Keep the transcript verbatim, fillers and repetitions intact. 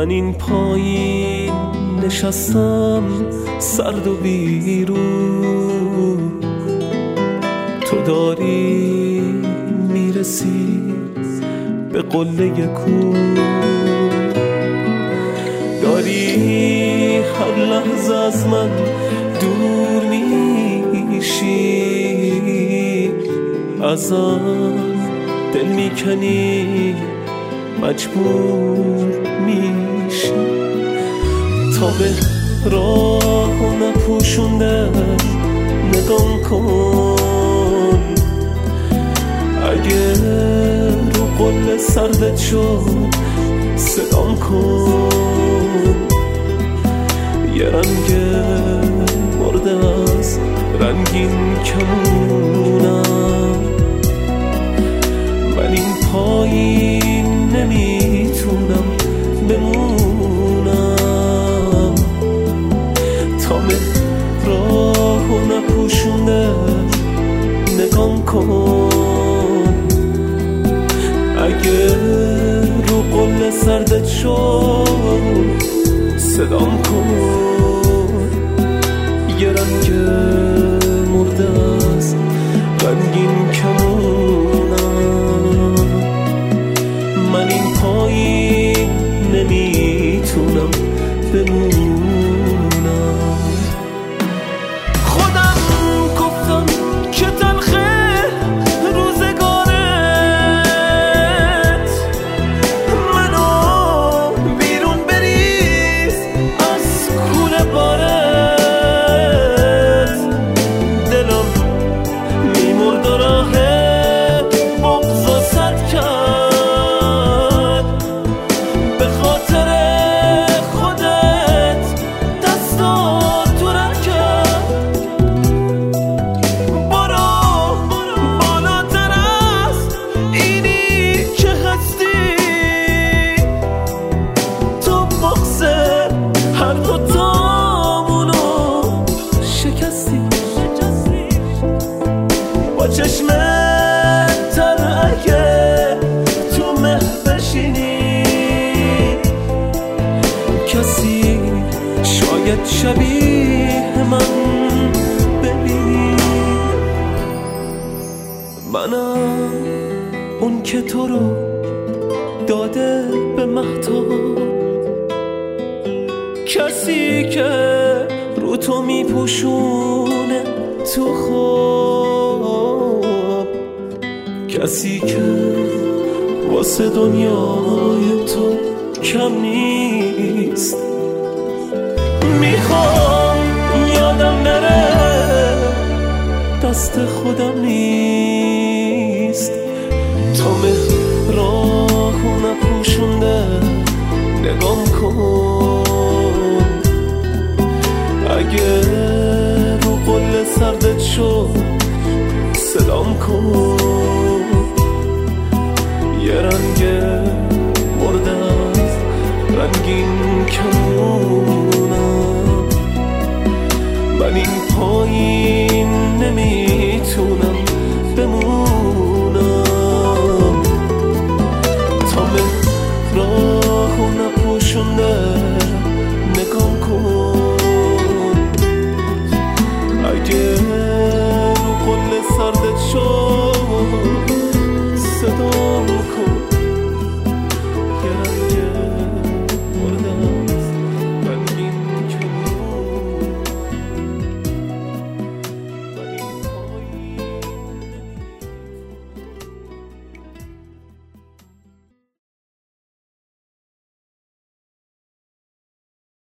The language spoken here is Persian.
من این پایین نشستم سرد و بیرون، تو داری میرسی به قله کو، داری هر لحظه از من دور میشی، ازم دل میکنی مجبور میشی، تا به راه نپوشونده نگام کن، اگه رو قله سردت شد صدام کن، یه رنگ مرده از رنگین کمونم، من این پایین نمیتونم بمونم، تا راه و نپوشونده نگام کن، اگه رو قله سردت شد صدام کن، یه رنگ مرده از رنگین کمونم، من این پایین نمیتونم بمونم. خودم گفتم که تلخه روزگارت، منو بیرون بریز از کوره بارت، دلم میمرد و راه بغض و صد کرد، به خاطر خودت دستا تو رد کرد، برو بالاتر از اینی که هستی، تو بغض هر دوتامونو شکستی، با چشم تر اگه تو مه بشینی، کسی شاید شبیه من ببینی، منم اون که تو رو داده به مهتاب، کسی که رو تو میپوشونه تو خواب، کسی که واسه دنیای تو کم نیست، میخوام یادم نره دست خودم نیست، تا مهر راه نپوشونده نگام کن، اگه رو قله سردت شد صدام کن، یه رنگ مرده از رنگین کمونم، من این پایین